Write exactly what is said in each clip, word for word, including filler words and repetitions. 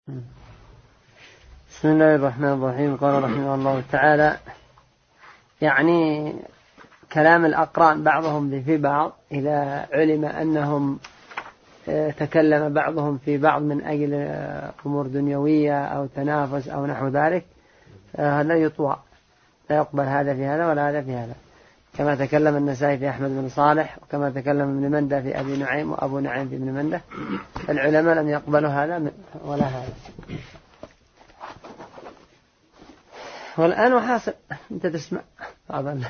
بسم الله الرحمن الرحيم. قال رحمه الله تعالى: يعني كلام الأقران بعضهم في بعض إذا علم أنهم تكلم بعضهم في بعض من أجل أمور دنيوية أو تنافس أو نحو ذلك، هذا يطوى، لا يقبل هذا في هذا ولا هذا في هذا، كما تكلم النسائي في أحمد بن صالح، وكما تكلم ابن منده في أبي نعيم وأبو نعيم في ابن منده. العلماء لم يقبلوا هذا ولا هذا. والآن وحاصل أنت تسمع أظن.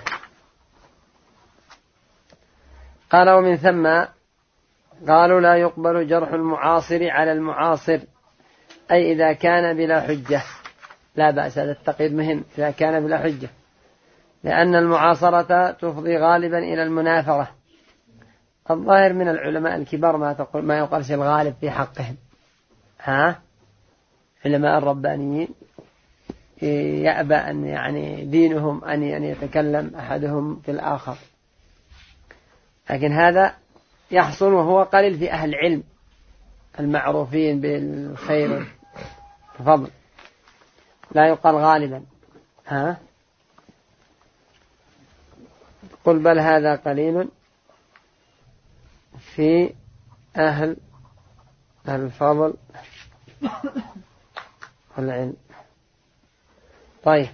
قال: ومن ثم قالوا لا يقبل جرح المعاصر على المعاصر، أي إذا كان بلا حجة. لا بأس، هذا التقييد مهم، إذا كان بلا حجة، لأن المعاصرة تفضي غالبا إلى المنافرة. الظاهر من العلماء الكبار ما تقول ما يقالش الغالب في حقهم، ها علماء الربانيين يأبى أن يعني دينهم أن يتكلم أحدهم في الآخر، لكن هذا يحصل وهو قليل في أهل العلم المعروفين بالخير والفضل، لا يقال غالبا، ها قل بل هذا قليل في أهل الفضل والعلم. طيب،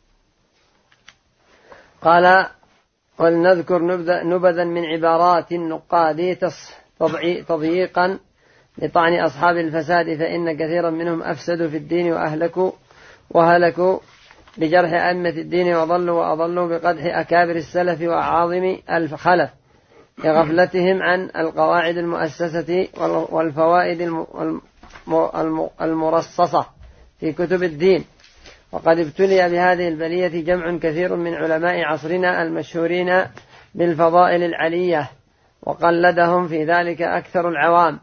قال: ولنذكر نبذا من عبارات النقاد تضييقا لطعن أصحاب الفساد، فإن كثيرا منهم أفسدوا في الدين وأهلكوا وهلكوا بجرح أئمة الدين، وضلوا وأضلوا بقدح أكابر السلف وأعاظم الخلف لغفلتهم عن القواعد المؤسسة والفوائد المرصصة في كتب الدين. وقد ابتلي بهذه البلية جمع كثير من علماء عصرنا المشهورين بالفضائل العلية، وقلدهم في ذلك أكثر العوام.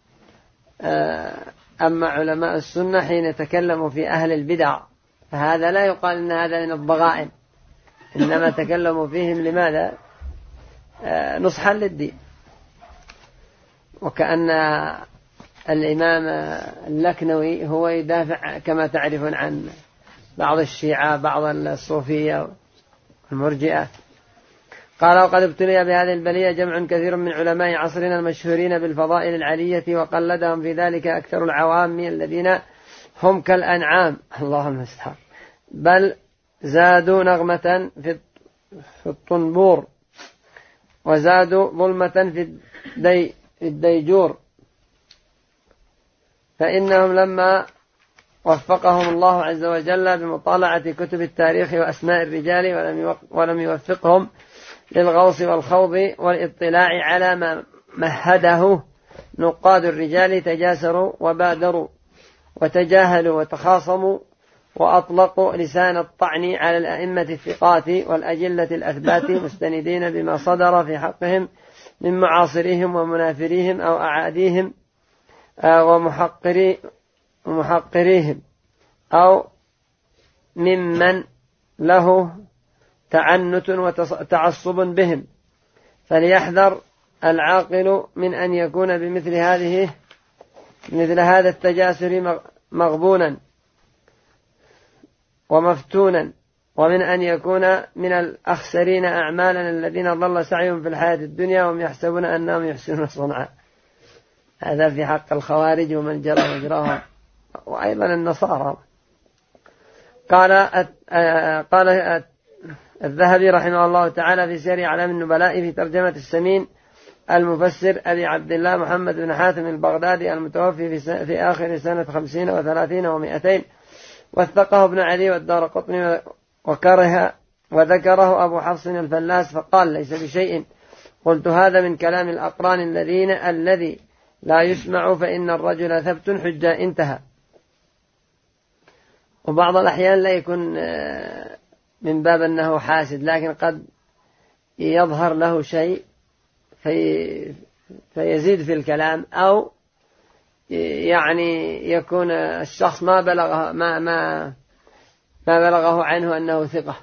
أما علماء السنة حين تكلموا في أهل البدع فهذا لا يقال إن هذا من الضغائن، إنما تكلموا فيهم لماذا؟ نصحا للدين. وكأن الإمام اللكنوي هو يدافع كما تعرفون عن بعض الشيعة بعض الصوفية والمرجئة. قال: وقد ابتلي بهذه البلية جمع كثير من علماء عصرنا المشهورين بالفضائل العلية، وقلدهم في ذلك أكثر العوام الذين هم كالأنعام، الله المستعان، بل زادوا نغمة في الطنبور، وزادوا ظلمة في الديجور، فإنهم لما وفقهم الله عز وجل بمطالعة كتب التاريخ وأسماء الرجال ولم يوفقهم للغوص والخوض والاطلاع على ما مهده نقاد الرجال، تجاسروا وبادروا وتجاهلوا وتخاصموا وأطلقوا لسان الطعن على الأئمة الثقات والأجلة الأثبات، مستندين بما صدر في حقهم من معاصريهم ومنافريهم أو أعاديهم ومحقريهم أو ممن له تعنت وتعصب بهم. فليحذر العاقل من أن يكون بمثل هذه مثل هذا التجاسر مغبونا ومفتونا، ومن أن يكون من الأخسرين أعمالا الذين ضل سعيهم في الحياة الدنيا وهم يحسبون أنهم يحسنون صنعا. هذا في حق الخوارج ومن جرى مجراهم، وأيضا النصارى. قال قال الذهبي رحمه الله تعالى في سير أعلام النبلاء في ترجمة السمين المفسر أبي عبد الله محمد بن حاتم البغدادي المتوفي في, في آخر سنة خمسين وثلاثين ومئتين، وثقه ابن علي والدارقطني وكره وذكره أبو حفص الفلاس فقال: ليس بشيء. قلت: هذا من كلام الأقران الذين الذي لا يسمع، فإن الرجل ثبت حجة، انتهى. وبعض الأحيان لا يكون من باب أنه حاسد، لكن قد يظهر له شيء في فيزيد في الكلام، أو يعني يكون الشخص ما بلغه ما ما ما بلغه عنه أنه ثقة.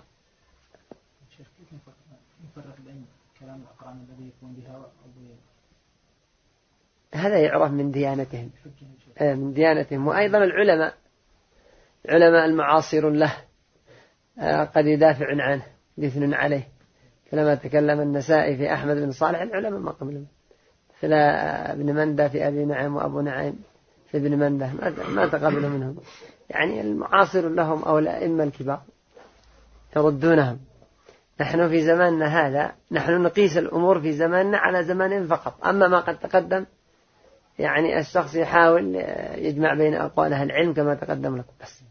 هذا يعرف من ديانتهم، من ديانتهم. وأيضا العلماء العلماء المعاصر له قد يدافع عنه يثنون عليه، فلما تكلم النسائي في أحمد بن صالح العلماء ما قبلهم، فلا ابن مندة في أبي نعيم وأبو نعيم في ابن مندة ما تقبلوا منهم، يعني المعاصر لهم أو الأئمة الكبار يردونهم. نحن في زماننا هذا نحن نقيس الأمور في زماننا على زمانهم فقط، أما ما قد تقدم يعني الشخص يحاول يجمع بين أقوال أهل العلم كما تقدم لكم بس.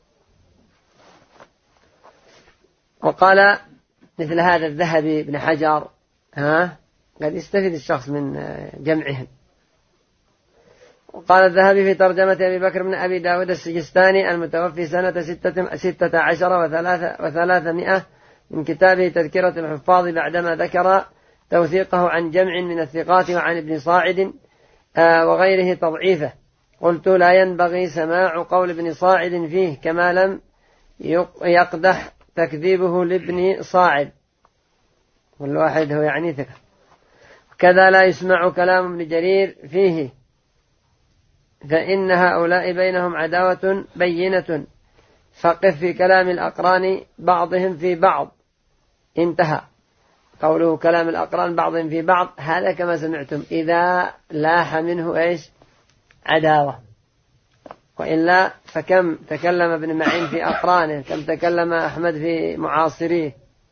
وقال مثل هذا الذهبي بن حجر ها قد يستفيد الشخص من جمعهم. وقال الذهبي في ترجمة أبي بكر بن أبي داود السجستاني المتوفي سنة ستة, ستة عشر وثلاثة وثلاثمائة من كتابه تذكرة الحفاظ بعدما ذكر توثيقه عن جمع من الثقات وعن ابن صاعد وغيره تضعيفه. قلت لا ينبغي سماع قول ابن صاعد فيه كما لم يقدح تكذيبه لابن صاعد، والواحد هو يعني ثقة. كذا لا يسمع كلام ابن جرير فيه فإن هؤلاء بينهم عداوة بينة، فقف في كلام الأقران بعضهم في بعض. انتهى. قوله كلام الأقران بعضهم في بعض هذا كما سمعتم إذا لاح منه إيش عداوة، وإلا فكم تكلم ابن معين في أقرانه، كم تكلم أحمد في معاصريه،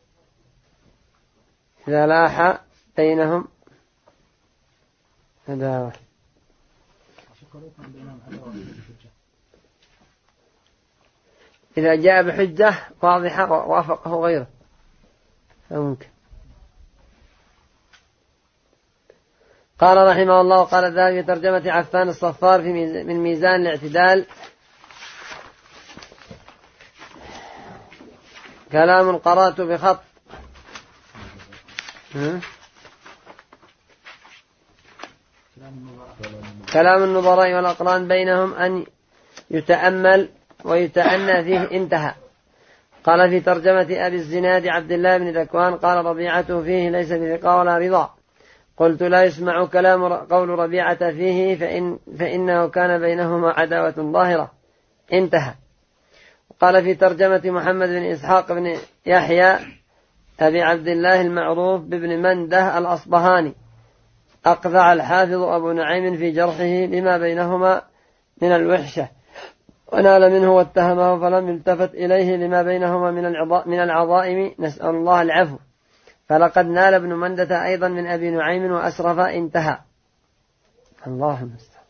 إذا لاح بينهم عداوة. إذا جاء بحجة واضحة ووافقه غيره فممكن. قال رحمه الله قال الذهبي في ترجمة عفان الصفار في من ميزان الاعتدال كلام قرأت بخط كلام النظراء والأقران بينهم أن يتأمل ويتأنى فيه. انتهى. قال في ترجمة أبي الزناد عبد الله بن ذكوان قال ربيعته فيه ليس بثقة ولا رضا. قلت لا يسمع كلام قول ربيعة فيه فإن فإنه كان بينهما عداوة ظاهرة. انتهى. قال في ترجمة محمد بن إسحاق بن يحيى أبي عبد الله المعروف بابن منده الأصبهاني أقذع الحافظ أبو نعيم في جرحه لما بينهما من الوحشة ونال منه واتهمه فلم يلتفت إليه لما بينهما من العظائم، نسأل الله العفو. فلقد نال ابن مندة أيضا من أبي نعيم وأسرف. انتهى. الله المستعان.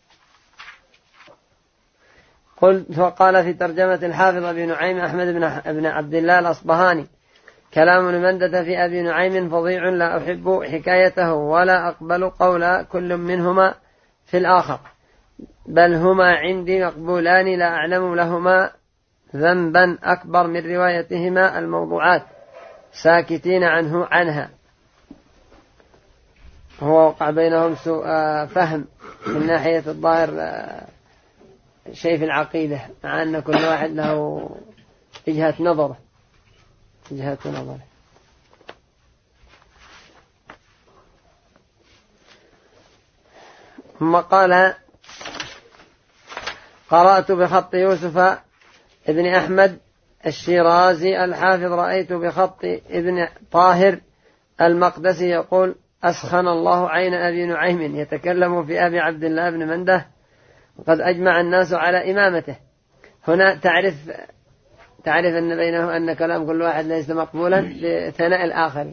قلت فقال في ترجمة الحافظ أبي نعيم أحمد بن عبد الله الأصبهاني كلام ابن مندة في أبي نعيم فظيع لا أحب حكايته ولا أقبل قول كل منهما في الآخر، بل هما عندي مقبولان لا أعلم لهما ذنبا أكبر من روايتهما الموضوعات ساكتين عنه عنها. هو وقع بينهم سوء فهم من ناحية الظاهر شيء في العقيدة، مع أن كل واحد له وجهة نظره وجهة نظره. ثم قال قرأت بخط يوسف ابن أحمد الشيرازي الحافظ رأيت بخط ابن طاهر المقدسي يقول أسخن الله عين أبي نعيم يتكلم في أبي عبد الله بن منده وقد أجمع الناس على إمامته. هنا تعرف تعرف أن بينه أن كلام كل واحد ليس مقبولا بثناء الآخر.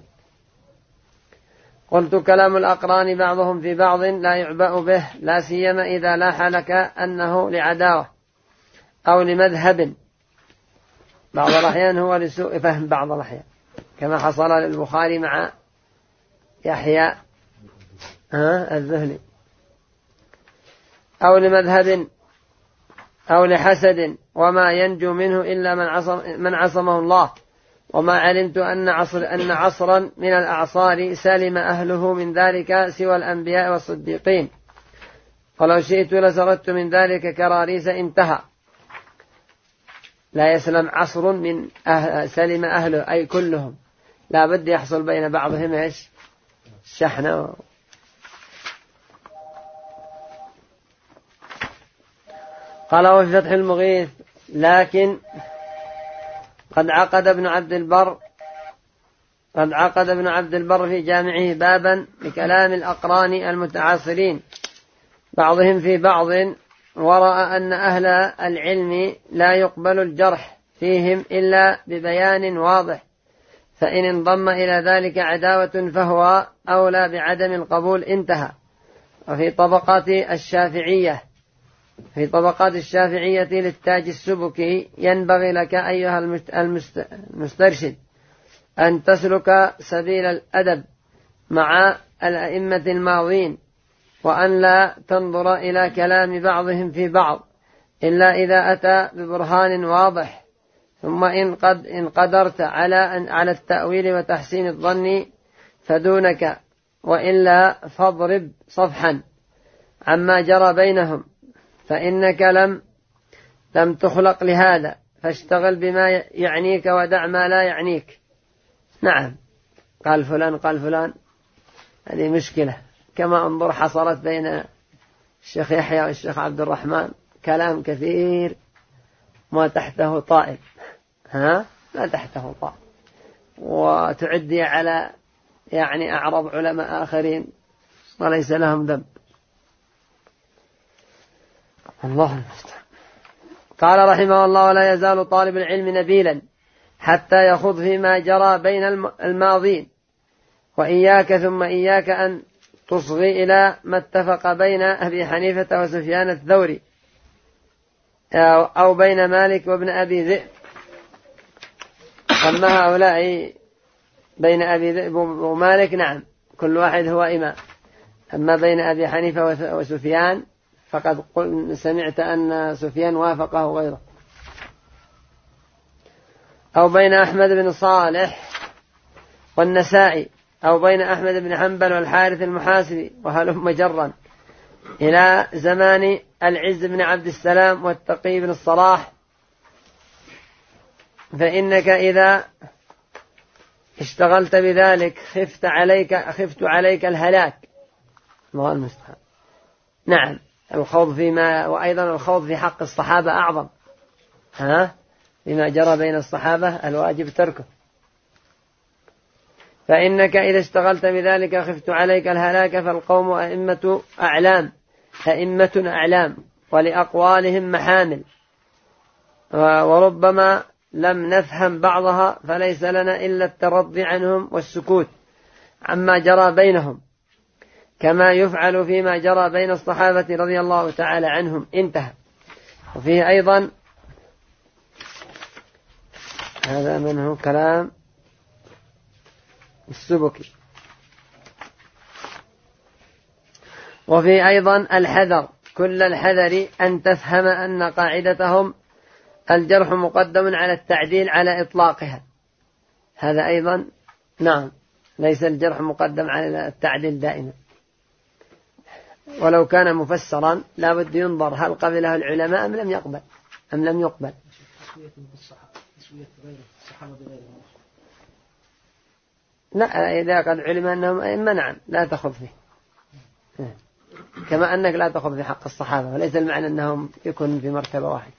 قلت كلام الأقران بعضهم في بعض لا يعبأ به لا سيما إذا لاح لك أنه لعداوة أو لمذهب، بعض الأحيان هو لسوء فهم بعض الأحيان كما حصل للبخاري مع يحيى الذهلي، أو لمذهب أو لحسد وما ينجو منه إلا من عصم من عصمه الله. وما علمت أن عصر أن عصرا من الأعصار سلم أهله من ذلك سوى الأنبياء والصديقين، ولو شئت لسردت من ذلك كراريس. انتهى. لا يسلم عصر من أهل سلم أهله أي كلهم، لا بد يحصل بين بعضهم إيش شحنة. قال وفي فتح المغيث لكن قد عقد ابن عبد البر قد عقد ابن عبد البر في جامعه بابا لكلام الأقران المتعاصرين بعضهم في بعض، ورأى أن أهل العلم لا يقبل الجرح فيهم إلا ببيان واضح، فإن انضم إلى ذلك عداوة فهو أولى بعدم القبول. انتهى. وفي طبقات الشافعية في طبقات الشافعية للتاج السبكي: ينبغي لك أيها المسترشد أن تسلك سبيل الأدب مع الأئمة الماضين، وأن لا تنظر إلى كلام بعضهم في بعض إلا إذا أتى ببرهان واضح، ثم إن قد إن قدرت على أن على التأويل وتحسين الظن فدونك، وإلا فاضرب صفحا عما جرى بينهم، فإنك لم لم تخلق لهذا، فاشتغل بما يعنيك ودع ما لا يعنيك. نعم، قال فلان قال فلان، هذه مشكلة. كما انظر حصلت بين الشيخ يحيى والشيخ عبد الرحمن كلام كثير ما تحته طائل، ها لا تحته طائل، وتعدي على يعني أعرض علماء آخرين وليس لهم ذنب. الله المستعان. قال رحمه الله: ولا يزال طالب العلم نبيلا حتى يخوض فيما جرى بين الماضين، وإياك ثم إياك أن تصغي إلى ما اتفق بين أبي حنيفة وسفيان الثوري أو بين مالك وابن أبي ذئب. أما هؤلاء بين أبي ذئب ومالك نعم كل واحد هو إمام، أما بين أبي حنيفة وسفيان فقد سمعت أن سفيان وافقه غيره، أو بين أحمد بن صالح والنسائي، أو بين أحمد بن حنبل والحارث المحاسبي، وهلم جرا إلى زمان العز بن عبد السلام والتقي بن الصلاح، فإنك إذا اشتغلت بذلك خفت عليك خفت عليك الهلاك. الله المستعان. نعم، الخوض فيما وأيضا الخوض في حق الصحابة أعظم، ها بما جرى بين الصحابة الواجب تركه، فإنك إذا اشتغلت بذلك خفت عليك الهلاك، فالقوم أئمة أعلام أئمة أعلام ولأقوالهم محامل، وربما لم نفهم بعضها، فليس لنا إلا الترضي عنهم والسكوت عما جرى بينهم، كما يفعل فيما جرى بين الصحابة رضي الله تعالى عنهم. انتهى. وفيه أيضا هذا منه كلام السبكي. وفي أيضا الحذر، كل الحذر أن تفهم أن قاعدتهم الجرح مقدم على التعديل على إطلاقها. هذا أيضا نعم، ليس الجرح مقدم على التعديل دائما، ولو كان مفسرا لا بد ينظر هل قبله العلماء أم لم يقبل أم لم يقبل. لا، إذا قد علم أنهم أئمة نعم لا تخذ فيه، كما أنك لا تخذ في حق الصحابة، وليس المعنى أنهم يكون في مرتبة واحدة.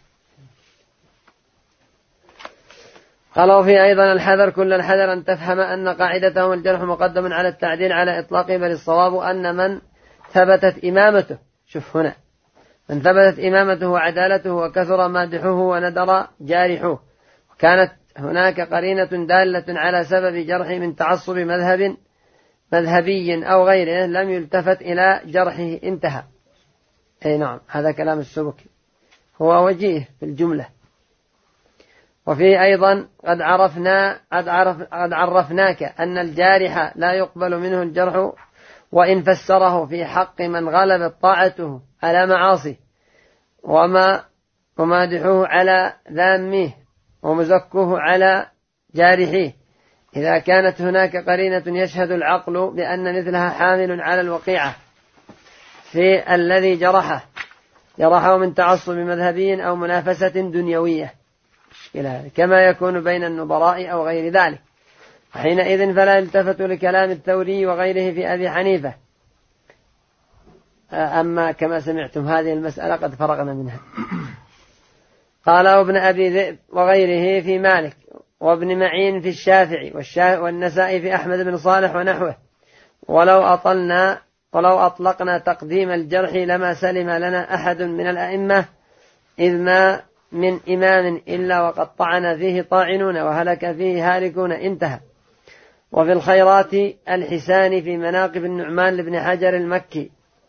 قالوا فيه أيضا الحذر، كل الحذر أن تفهم أن قاعدتهم الجرح مقدم على التعديل على إطلاقه، بل الصواب أن من ثبتت إمامته، شوف هنا، من ثبتت إمامته وعدالته وكثر مادحه وندر جارحه، وكانت هناك قرينة دالة على سبب جرحه من تعصب مذهب مذهبي أو غيره، لم يلتفت إلى جرحه. انتهى. أي نعم، هذا كلام السبكي، هو وجيه في الجملة. وفي أيضا قد عرفنا قد, عرف قد عرفناك أن الجارح لا يقبل منه الجرح وإن فسره في حق من غلبت طاعته على معاصيه، وما ومادحوه على ذامه ومزكوه على جارحيه، إذا كانت هناك قرينة يشهد العقل بأن مثلها حامل على الوقيعة في الذي جرحه جرحه من تعصب مذهبي أو منافسة دنيوية، كما يكون بين النظراء أو غير ذلك، وحينئذ فلا يلتفت لكلام الثوري وغيره في أبي حنيفة. أما كما سمعتم هذه المسألة قد فرغنا منها. قال ابن أبي ذئب وغيره في مالك، وابن معين في الشافعي والنسائي في أحمد بن صالح ونحوه. ولو أطلنا ولو أطلقنا تقديم الجرح لما سلم لنا أحد من الأئمة، إذ ما من إمام إلا وقد طعن فيه طاعنون وهلك فيه هالكون. انتهى. وفي الخيرات الحسان في مناقب النعمان لابن حجر المكي.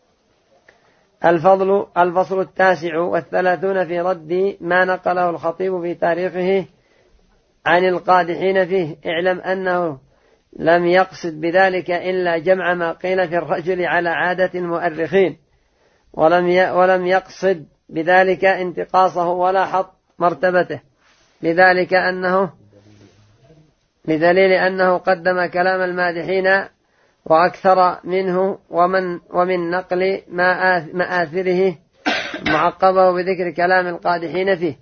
الفضل الفصل التاسع والثلاثون في رد ما نقله الخطيب في تاريخه عن القادحين فيه. اعلم أنه لم يقصد بذلك إلا جمع ما قيل في الرجل على عادة المؤرخين، ولم ولم يقصد بذلك انتقاصه ولا حط مرتبته، لذلك أنه لدليل أنه قدم كلام المادحين وأكثر منه ومن ومن نقل مآثره معقبه بذكر كلام القادحين فيه.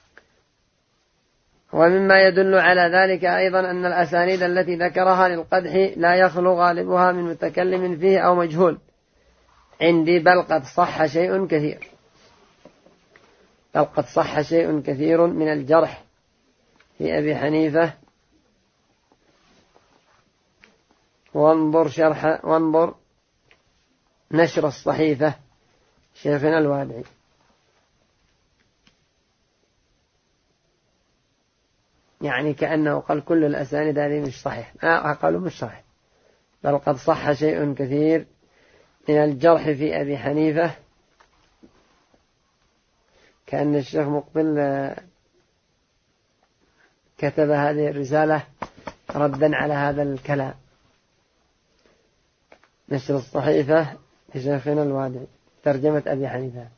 ومما يدل على ذلك أيضا أن الأسانيد التي ذكرها للقدح لا يخلو غالبها من متكلم فيه أو مجهول عندي، بل قد صح شيء كثير بل قد صح شيء كثير من الجرح في أبي حنيفة. وانظر شرح وانظر نشر الصحيفة شيخنا الوادعي. يعني كأنه قال كل الأسانيد هذه مش صحيح، ما قالوا مش صحيح، بل قد صح شيء كثير من الجرح في أبي حنيفة. كأن الشيخ مقبل كتب هذه الرسالة ردا على هذا الكلام. نشر الصحيفة لشيخنا الوادعي، ترجمة أبي حنيفة.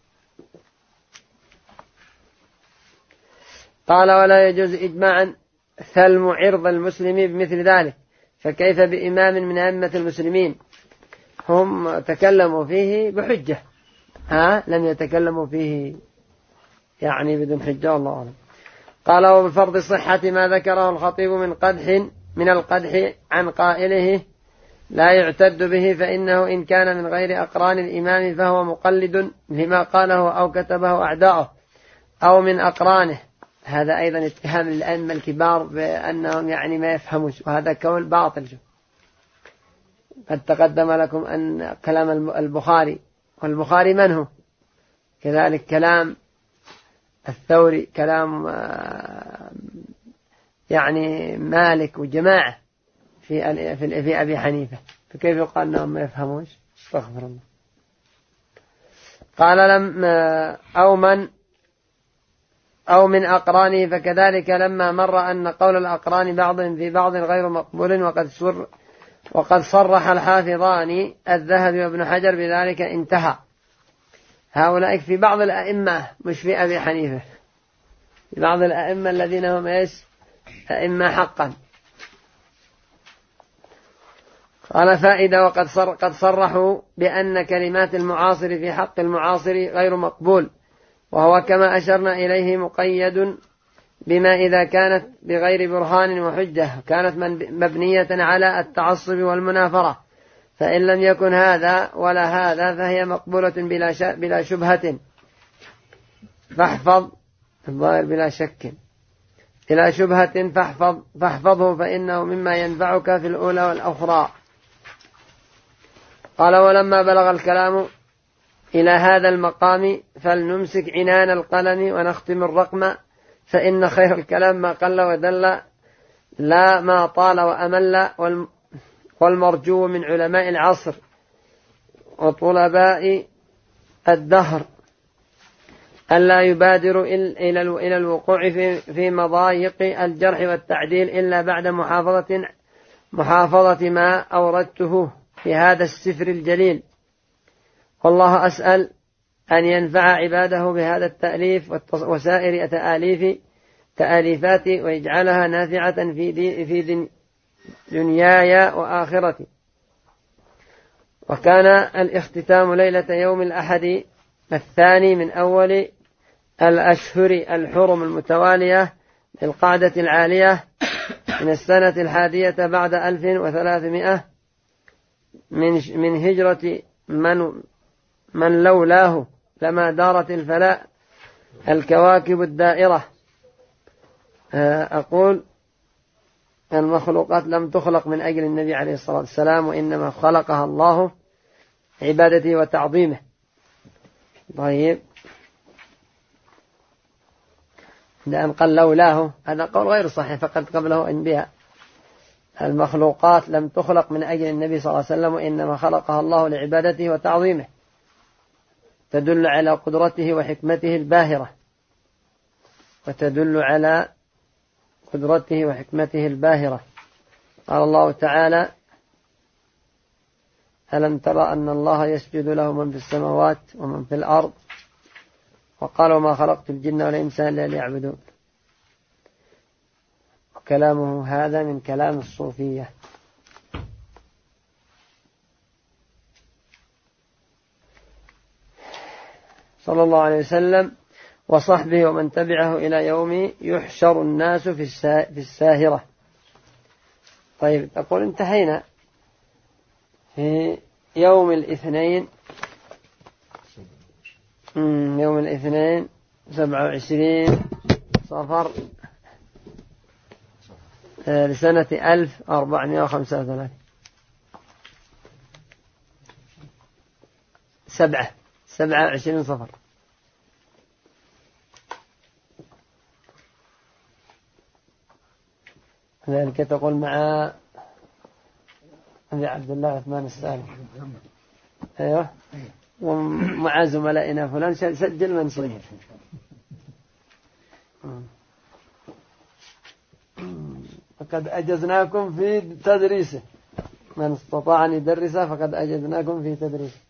قال: ولا يجوز إجماعا ثلم عرض المسلم بمثل ذلك، فكيف بإمام من أئمة المسلمين هم تكلموا فيه بحجة، ها لم يتكلموا فيه يعني بدون حجة، والله أعلم. قال: وبفرض صحة ما ذكره الخطيب من قدح من القدح عن قائله لا يعتد به، فإنه إن كان من غير أقران الإمام فهو مقلد لما قاله أو كتبه أعداؤه، أو من أقرانه. هذا أيضا اتهام للأئمة الكبار بأنهم يعني ما يفهموش، وهذا كول باطل. قد تقدم لكم أن كلام البخاري، والبخاري من هو؟ كذلك كلام الثوري، كلام يعني مالك وجماعة في في أبي حنيفة، فكيف يقال أنهم ما يفهموش؟ استغفر الله. قال: لم أو من أو من أقرانه، فكذلك لما مر أن قول الأقران بعض في بعض غير مقبول، وقد سر وقد صرح الحافظان الذهبي وابن حجر بذلك، انتهى. هؤلاء في بعض الأئمة، مش في أبي حنيفة، في بعض الأئمة الذين هم إيش؟ أئمة حقا. قال: فائدة: وقد صر قد صرحوا بأن كلمات المعاصر في حق المعاصر غير مقبول، وهو كما أشرنا إليه مقيد بما إذا كانت بغير برهان وحجة كانت مبنية على التعصب والمنافرة، فإن لم يكن هذا ولا هذا فهي مقبولة بلا بلا شبهة. فاحفظ الظاهر بلا شك بلا شبهة فاحفظ فاحفظه فإنه مما ينفعك في الأولى والأخرى. قال: ولما بلغ الكلام إلى هذا المقام فلنمسك عنان القلم ونختم الرقم، فإن خير الكلام ما قل ودل، لا ما طال وأمل، والمرجو من علماء العصر وطلباء الدهر ألا يبادر إلى الوقوع في مضايق الجرح والتعديل إلا بعد محافظة محافظة ما أوردته في هذا السفر الجليل. والله أسأل أن ينفع عباده بهذا التأليف وسائر تآليف تآليفاتي، ويجعلها نافعة في دي في دنياي وآخرتي. وكان الاختتام ليلة يوم الأحد الثاني من أول الأشهر الحرم المتوالية للقعدة العالية من السنة الحادية بعد ألف وثلاثمائة من من هجرة من من لولاه لما دارت الفلاء الكواكب الدائرة. أقول المخلوقات لم تخلق من أجل النبي عليه الصلاة والسلام، وإنما خلقها الله عبادته وتعظيمه. طيب، لأن قال لولاه، هذا قول غير صحيح، فقد قبله أنبياء. المخلوقات لم تخلق من أجل النبي صلى الله عليه وسلم، وإنما خلقها الله لعبادته وتعظيمه، تدل على قدرته وحكمته الباهرة، وتدل على قدرته وحكمته الباهرة. قال الله تعالى: ألم ترى أن الله يسجد له من في السماوات ومن في الأرض، وقال: وما خلقت الجن والإنس إلا ليعبدون. وكلامه هذا من كلام الصوفية. صلى الله عليه وسلم وصحبه ومن تبعه إلى يوم يحشر الناس في الساهرة. طيب، أقول انتهينا في يوم الاثنين يوم الاثنين سبعة وعشرين صفر لسنة ألف أربعمائة وخمسة وثلاثين. سبعة سبعة وعشرين صفر. ذلك تقول مع أبي عبد الله عثمان السالم. أيوه، ومع زملائنا فلان، سجل منشور. فقد أجزناكم في تدريسه، من استطاع أن يدرسه فقد أجزناكم في تدريسه.